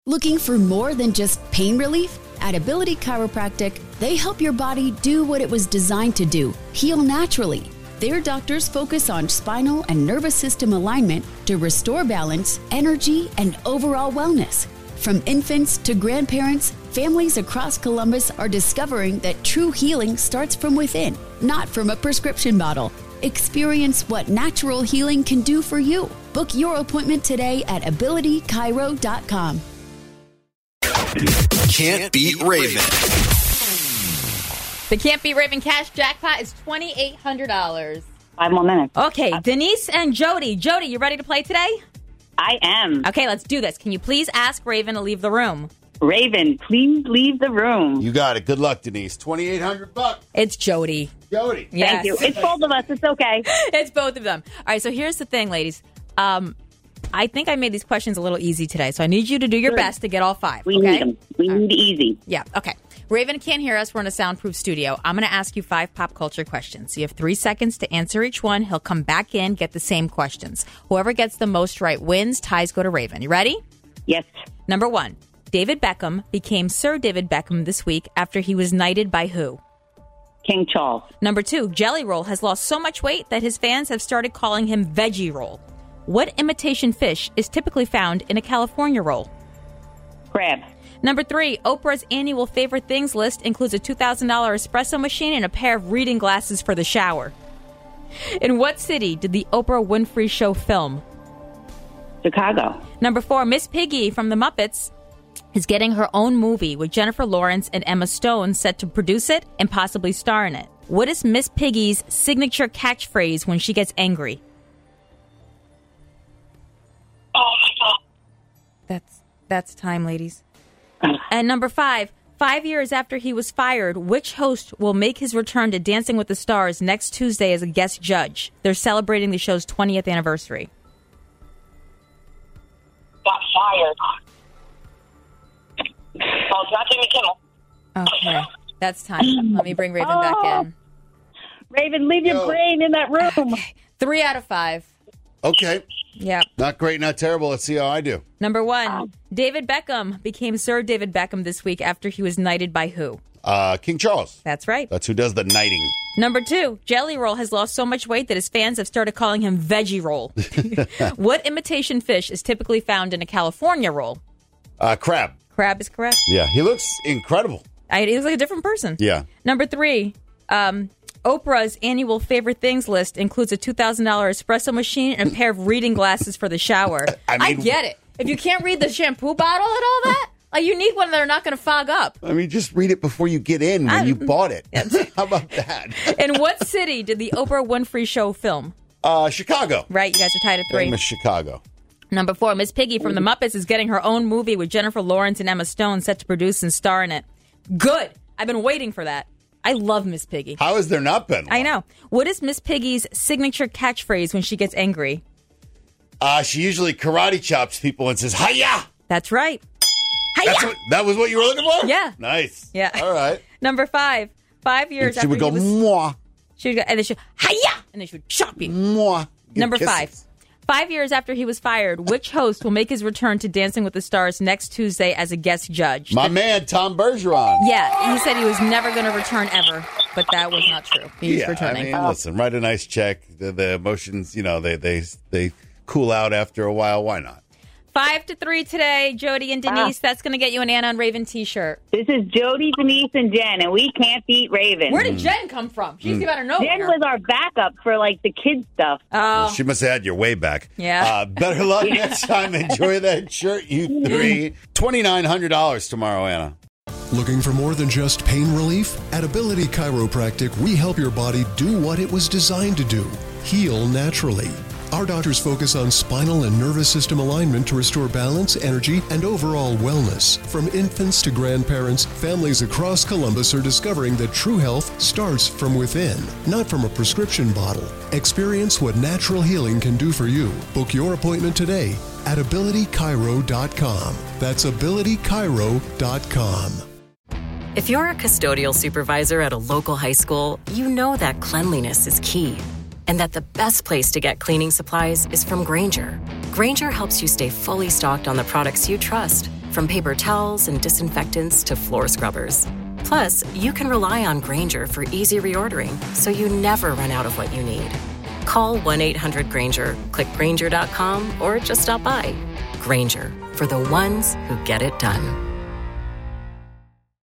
Looking for more than just pain relief? At Ability Chiropractic, they help your body do what it was designed to do, heal naturally. Their doctors focus on spinal and nervous system alignment to restore balance, energy, and overall wellness. From infants to grandparents, families across Columbus are discovering that true healing starts from within, not from a prescription bottle. Experience what natural healing can do for you. Book your appointment today at abilitychiro.com. Can't Beat Raven. The Can't Beat Raven cash jackpot is $2,800. 5 more minutes. Okay, Denise and Jody. Jody, you ready to play today? I am. Okay, let's do this. Can you please ask Raven to leave the room? Raven, please leave the room. You got it. Good luck, Denise. $2,800. It's Jody. Jody. Yes. Thank you. It's both of us. It's okay. It's both of them. All right, so here's the thing, ladies. I think I made these questions a little easy today, so I need you to do your best to get all 5. We need them. We need easy. Yeah, okay. Raven can't hear us. We're in a soundproof studio. I'm going to ask you 5 pop culture questions. You have 3 seconds to answer each one. He'll come back in, get the same questions. Whoever gets the most right wins. Ties go to Raven. You ready? Yes. Number 1. David Beckham became Sir David Beckham this week after he was knighted by who? King Charles. Number 2. Jelly Roll has lost so much weight that his fans have started calling him Veggie Roll. What imitation fish is typically found in a California roll? Crab. Number 3, Oprah's annual favorite things list includes a $2,000 espresso machine and a pair of reading glasses for the shower. In what city did the Oprah Winfrey Show film? Chicago. Number 4, Miss Piggy from The Muppets is getting her own movie with Jennifer Lawrence and Emma Stone set to produce it and possibly star in it. What is Miss Piggy's signature catchphrase when she gets angry? Oh, my God. That's time, ladies. And number 5, 5 years after he was fired, which host will make his return to Dancing with the Stars next Tuesday as a guest judge? They're celebrating the show's 20th anniversary. Got fired. Oh, it's not Jimmy Kimmel. Okay, that's time. Let me bring Raven back in. Raven, leave your brain in that room. Okay. 3 out of 5. Okay. Yeah. Not great, not terrible. Let's see how I do. Number 1, David Beckham became Sir David Beckham this week after he was knighted by who? King Charles. That's right. That's who does the knighting. Number 2, Jelly Roll has lost so much weight that his fans have started calling him Veggie Roll. What imitation fish is typically found in a California roll? Crab. Crab is correct. Yeah, he looks incredible. He looks like a different person. Yeah. Number 3, Oprah's annual favorite things list includes a $2,000 espresso machine and a pair of reading glasses for the shower. I get it. If you can't read the shampoo bottle and all that, like you need one that are not going to fog up. I mean, just read it before you get in when you bought it. How about that? In what city did the Oprah Winfrey Show film? Chicago. Right, you guys are tied at 3. Famous Chicago. Number 4, Miss Piggy from The Muppets is getting her own movie with Jennifer Lawrence and Emma Stone set to produce and star in it. Good. I've been waiting for that. I love Miss Piggy. How has there not been one? I know. What is Miss Piggy's signature catchphrase when she gets angry? She usually karate chops people and says, "Hiya!" That's right. Hiya! That was what you were looking for? Yeah. Nice. Yeah. All right. Number 5, 5 years And she would go, "Mwah." She would go, and then she would, hiya! And then she would chop you. Mwah. Number Kisses. 5, 5 years after he was fired, which host will make his return to Dancing with the Stars next Tuesday as a guest judge? My man, Tom Bergeron. Yeah, he said he was never going to return ever, but that was not true. He's returning. I mean, listen, write a nice check. The emotions, they cool out after a while. Why not? 5-3 today, Jody and Denise. That's going to get you an Anna and Raven t-shirt. This is Jody, Denise, and Jen, and we can't beat Raven. Where did Jen come from? She's better know. Jen was our backup for, the kids' stuff. Oh. She must have had your way back. Yeah. Better luck next time. Enjoy that shirt, you 3. $2,900 tomorrow, Anna. Looking for more than just pain relief? At Ability Chiropractic, we help your body do what it was designed to do, heal naturally. Our doctors focus on spinal and nervous system alignment to restore balance, energy, and overall wellness. From infants to grandparents, families across Columbus are discovering that true health starts from within, not from a prescription bottle. Experience what natural healing can do for you. Book your appointment today at abilitychiro.com. That's abilitychiro.com. If you're a custodial supervisor at a local high school, you know that cleanliness is key. And that the best place to get cleaning supplies is from Grainger. Grainger helps you stay fully stocked on the products you trust, from paper towels and disinfectants to floor scrubbers. Plus, you can rely on Grainger for easy reordering, so you never run out of what you need. Call 1-800-GRAINGER, click Grainger.com, or just stop by. Grainger, for the ones who get it done.